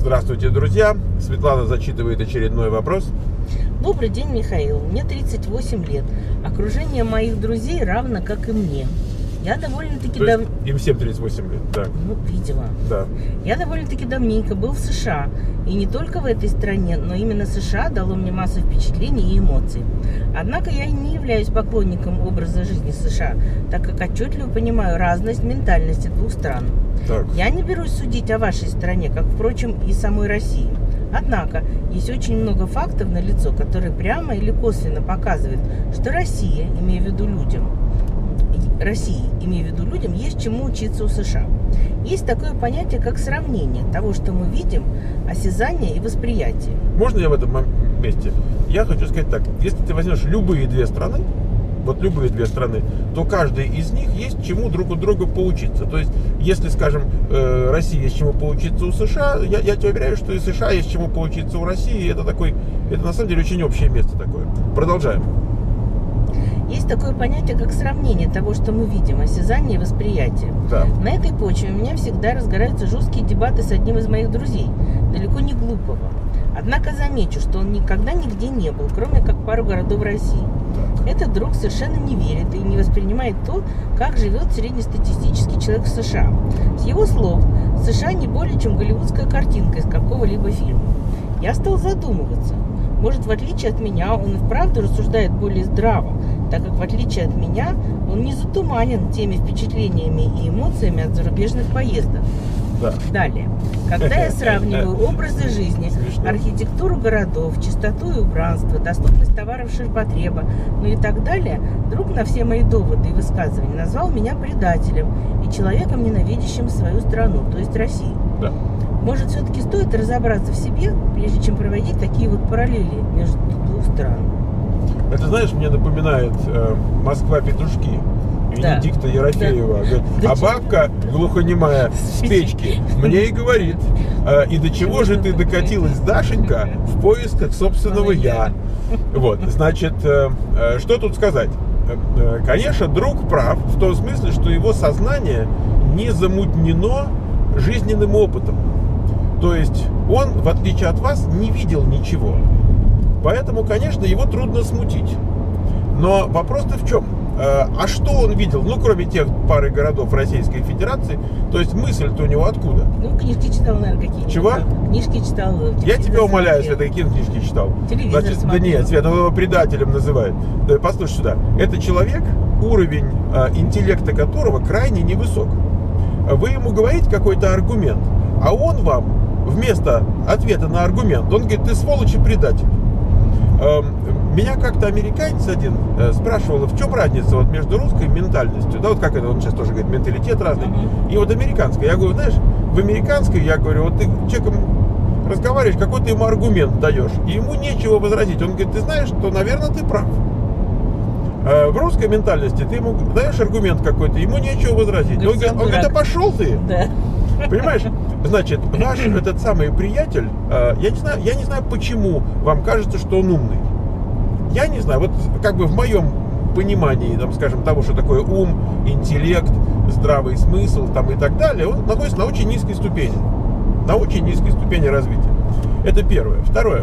Здравствуйте, друзья! Светлана зачитывает очередной вопрос. Добрый день, Михаил. Мне 38 лет. Окружение моих друзей равно, как и мне. Я довольно-таки Им всем 38 лет, да. Ну, видимо. Да. Я довольно-таки давненько был в США. И не только в этой стране, но именно США дало мне массу впечатлений и эмоций. Однако я не являюсь поклонником образа жизни США, так как отчетливо понимаю разность ментальности двух стран. Так. Я не берусь судить о вашей стране, как, впрочем, и самой России. Однако, есть очень много фактов налицо, которые прямо или косвенно показывают, что Россия, имея в виду людям, есть чему учиться у США. Есть такое понятие, как сравнение того, что мы видим, осязание и восприятие. Можно я в этом месте? Я хочу сказать так. Если ты возьмешь любые две страны, то каждая из них есть чему друг у друга поучиться. То есть, если, скажем, Россия есть чему поучиться у США, я тебе уверяю, что и США есть чему поучиться у России. Это на самом деле очень общее место такое. Продолжаем. Есть такое понятие, как сравнение того, что мы видим, осязание и восприятие. Да. На этой почве у меня всегда разгораются жесткие дебаты с одним из моих друзей, далеко не глупого. Однако замечу, что он никогда нигде не был, кроме как пару городов России. Этот друг совершенно не верит и не воспринимает то, как живет среднестатистический человек в США. С его слов, США не более чем голливудская картинка из какого-либо фильма. Я стал задумываться. Может, в отличие от меня, он и вправду рассуждает более здраво, так как, в отличие от меня, он не затуманен теми впечатлениями и эмоциями от зарубежных поездок. Да. Далее. Когда я сравниваю образы жизни, архитектуру городов, чистоту и убранство, доступность товаров ширпотреба, ну и так далее, друг на все мои доводы и высказывания назвал меня предателем и человеком, ненавидящим свою страну, то есть Россию. Да. Может, все-таки стоит разобраться в себе, прежде чем проводить такие вот параллели между двух стран? Это, знаешь, мне напоминает Москва-петушки. Венедикта Ерофеева. Да. А бабка глухонемая с печки мне и говорит: и до чего же ты докатилась, Дашенька, в поисках собственного я? Вот, значит, что тут сказать? Конечно, друг прав в том смысле, что его сознание не замутнено жизненным опытом. То есть он, в отличие от вас, не видел ничего. Поэтому, конечно, его трудно смутить. Но вопрос-то в чем? А что он видел? Ну, кроме тех пары городов Российской Федерации. То есть мысль-то у него откуда? Ну, книжки читал, наверное, какие-нибудь. Чего? Книжки читал. Я тебя умоляю, Света, какие книжки читал? Телевизор смотрел. Да нет, Света, он его предателем называет. Да, послушай сюда. Это человек, уровень интеллекта которого крайне невысок. Вы ему говорите какой-то аргумент, а он вам вместо ответа на аргумент, он говорит: ты сволочь и предатель. Меня как-то американец один спрашивал, в чем разница вот между русской ментальностью, да, вот как это, он сейчас тоже говорит, менталитет разный, и вот американской. Я говорю, знаешь, в американской, я говорю, вот ты с человеком разговариваешь, какой ты ему аргумент даешь, и ему нечего возразить. Он говорит: ты знаешь, что, наверное, ты прав. В русской ментальности ты ему даешь аргумент какой-то, ему нечего возразить. Он говорит: а пошел ты. Да. Понимаешь? Значит, ваш этот самый приятель, я не знаю, почему вам кажется, что он умный. Я не знаю, вот как бы в моем понимании, там, скажем, того, что такое ум, интеллект, здравый смысл там, и так далее, он находится на очень низкой ступени. На очень низкой ступени развития. Это первое. Второе.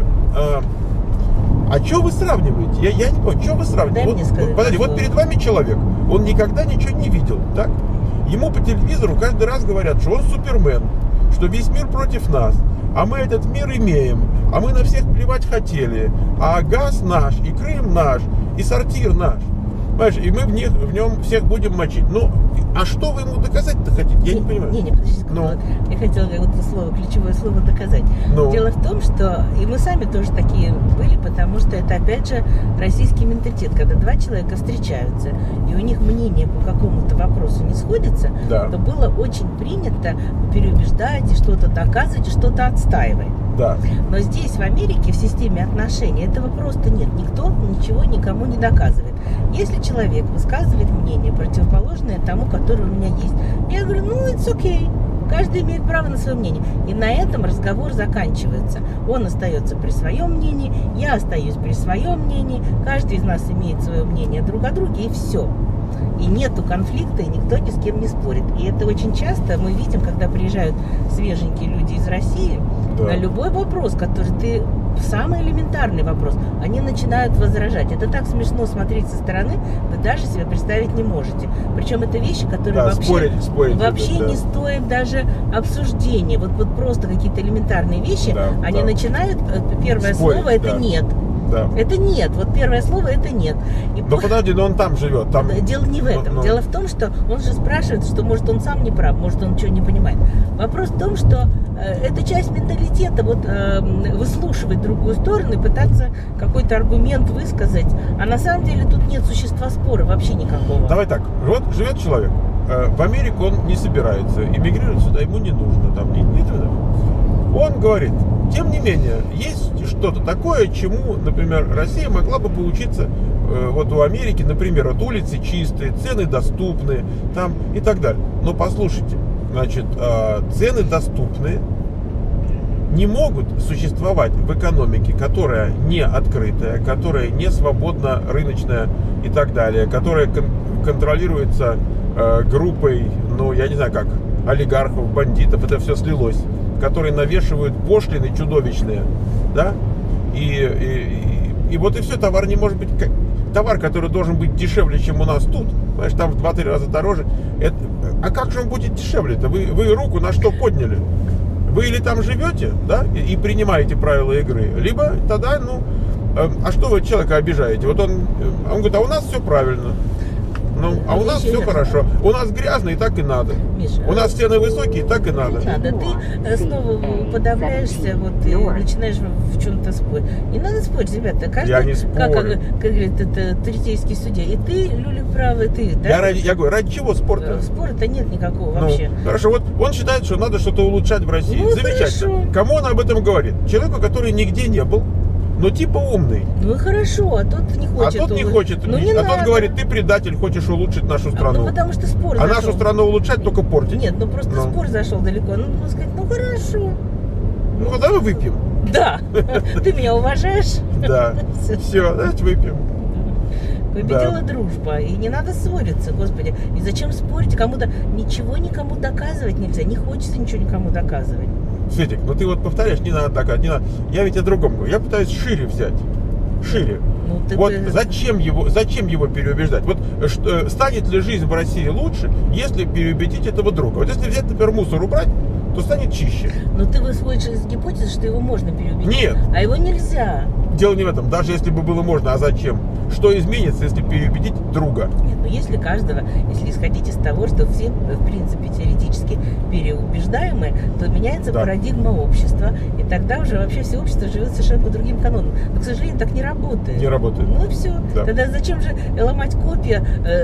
А что вы сравниваете? Я не понял, что вы сравниваете? Подожди, вот перед вами человек, он никогда ничего не видел, так? Ему по телевизору каждый раз говорят, что он Супермен, что весь мир против нас, а мы этот мир имеем, а мы на всех плевать хотели, а газ наш, и Крым наш, и сортир наш. Понимаешь, и мы в нем всех будем мочить. Ну, а что вы ему доказать-то хотите? Я не понимаю. Не, подождите, я хотела какое-то слово, ключевое слово доказать. Дело в том, что и мы сами тоже такие были, потому что это, опять же, российский менталитет. Когда два человека встречаются, и у них мнение по какому-то вопросу не сходится, да, то было очень принято переубеждать, и что-то доказывать, и что-то отстаивать. Да. Но здесь, в Америке, в системе отношений, этого просто нет. Никто ничего никому не доказывает. Если человек высказывает мнение, противоположное тому, которое у меня есть, я говорю, ну, it's okay. Каждый имеет право на свое мнение. И на этом разговор заканчивается. Он остается при своем мнении, я остаюсь при своем мнении, каждый из нас имеет свое мнение друг о друге, и все. И нету конфликта, и никто ни с кем не спорит. И это очень часто мы видим, когда приезжают свеженькие люди из России, Да. На любой вопрос, который ты... Самый элементарный вопрос. Они начинают возражать. Это так смешно смотреть со стороны, вы даже себе представить не можете. Причем это вещи, которые Да, вообще спорить, не стоят даже обсуждения. Вот просто какие-то элементарные вещи, да, они начинают... Первое спорить, слово это да. нет. Да. Это нет. Вот первое слово это нет. И Но подожди, но он там живет. Там... Дело не в этом. Дело в том, что он же спрашивает, что может он сам не прав, может он ничего не понимает. Вопрос в том, что это часть менталитета, вот выслушивать другую сторону и пытаться какой-то аргумент высказать. А на самом деле тут нет существа спора вообще никакого. Давай так, вот живет человек, в Америку он не собирается, эмигрировать сюда ему не нужно, там он говорит, тем не менее, есть что-то такое, чему, например, Россия могла бы поучиться вот у Америки, например, вот улицы чистые, цены доступные, там и так далее. Но послушайте, значит, цены доступные не могут существовать в экономике, которая не открытая, которая не свободно рыночная и так далее, которая контролируется группой, ну, я не знаю как, олигархов, бандитов, это все слилось, которые навешивают пошлины чудовищные, да, и вот и все, товар не может быть, товар, который должен быть дешевле, чем у нас тут, знаешь, там в 2-3 раза дороже, а как же он будет дешевле-то? Вы руку на что подняли? Вы или там живете, да, и принимаете правила игры, либо тогда, ну, а что вы человека обижаете? Вот он говорит, а у нас все правильно. Ну, а у нас все хорошо. У нас грязно, и так и надо. Миша, у нас стены высокие, и так и надо. Не надо. Ты снова подавляешься, вот и начинаешь в чем-то спорить. Не надо спорить, ребята. Каждый, я не спорю. Как говорит это третейский судья. И ты, Люля, прав, и ты. Да? Я говорю, ради чего спорта? Спора-то нет никакого вообще. Хорошо, вот он считает, что надо что-то улучшать в России. Ну, замечательно. хорошо. Кому он об этом говорит? Человеку, который нигде не был, но типа умный. Ну и хорошо, а тот не хочет. А тот не хочет. Ну, не тот надо. говорит, ты предатель, хочешь улучшить нашу страну. Ну потому что спор А зашел. нашу страну улучшать, только портить. Нет, ну просто спор зашел далеко. Ну, можно сказать, ну хорошо. Ну, давай выпьем. Да. Ты меня уважаешь? Да. Все, давайте выпьем. Победила дружба. И не надо ссориться, господи. И зачем спорить? Кому-то ничего никому доказывать нельзя. Не хочется ничего никому доказывать. Светик, ну ты вот повторяешь, не надо доказывать, не надо. Я ведь о другом говорю. Я пытаюсь шире взять. Шире. Ну, вот зачем его переубеждать? Вот станет ли жизнь в России лучше, если переубедить этого друга? Вот если взять, например, мусор убрать, то станет чище. Но ты выходишь из гипотезы, что его можно переубедить. Нет. А его нельзя. Дело не в этом. Даже если бы было можно, а зачем? Что изменится, если переубедить друга? Нет, ну если исходить из того, что все, в принципе, теоретически переубеждаемы, то меняется парадигма общества, и тогда уже вообще все общество живет совершенно по другим канонам. Но, к сожалению, так не работает. Не работает. Ну и все. Да. Тогда зачем же ломать копья,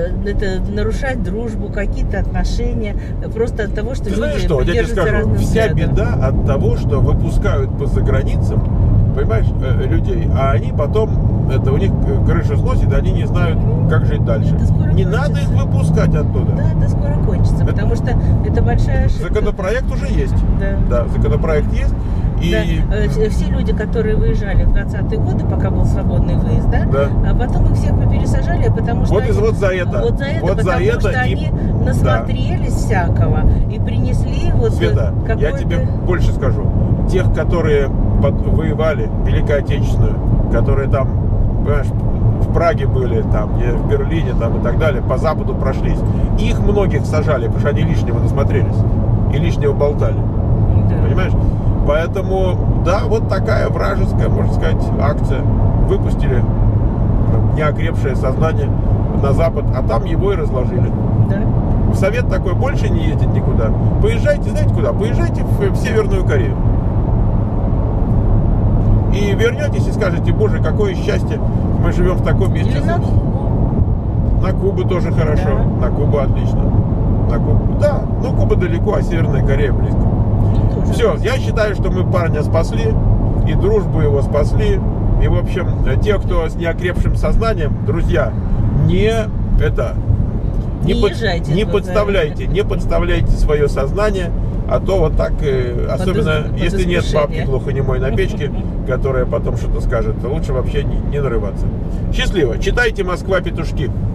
нарушать дружбу, какие-то отношения, просто от того, что ты знаешь люди что, я тебе скажу, вся беда от того, что выпускают по заграницам, понимаешь, людей, а они потом, у них крышу сносит, и они не знают, как жить дальше. Не надо их выпускать оттуда. Да, это скоро кончится, потому что это большая ошибка. Законопроект уже есть. Да. Законопроект есть. И... Да. Все люди, которые выезжали в 20-е годы, пока был свободный выезд, а потом их всех попересажали, потому что... Вот за это. Потому что они насмотрелись всякого и принесли Света, я тебе больше скажу. Тех, которые воевали Великую Отечественную, которые там, понимаешь, в Праге были, там, в Берлине там, и так далее, по Западу прошлись. Их многих сажали, потому что они лишнего насмотрелись и лишнего болтали. Да. Понимаешь? Поэтому, да, вот такая вражеская, можно сказать, акция. Выпустили неокрепшее сознание на Запад, а там его и разложили. Да. В Совет такой больше не ездит никуда. Поезжайте, знаете куда? Поезжайте в Северную Корею. И вернетесь и скажете, боже, какое счастье, мы живем в таком месте. Или на Кубу. На Кубу тоже хорошо. Да. На Кубу отлично. На Кубу. Да, но Куба далеко, а Северная Корея близко. Все, я считаю, что мы парня спасли, и дружбу его спасли. И, в общем, те, кто с неокрепшим сознанием, друзья, не подставляйте свое сознание, а то вот так, особенно если нет бабки глухонемой на печке, которая потом что-то скажет, то лучше вообще не нарываться. Счастливо! Читайте «Москва. Петушки».